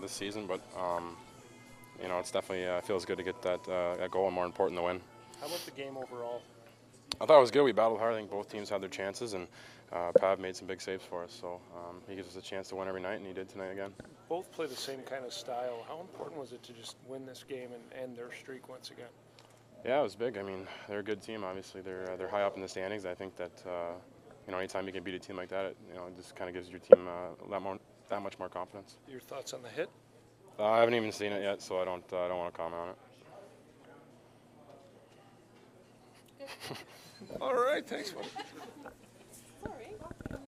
this season, but you know, it's definitely feels good to get that goal, and more important, the win. How about the game overall? I thought it was good. We battled hard. I think both teams had their chances, and Pav made some big saves for us. So he gives us a chance to win every night, and he did tonight again. Both play the same kind of style. How important was it to just win this game and end their streak once again? Yeah, it was big. I mean, they're a good team. Obviously, they're high up in the standings. I think that you know, anytime you can beat a team like that, it just kind of gives your team that much more confidence. Your thoughts on the hit? I haven't even seen it yet, so I don't want to comment on it. All right, thanks, buddy.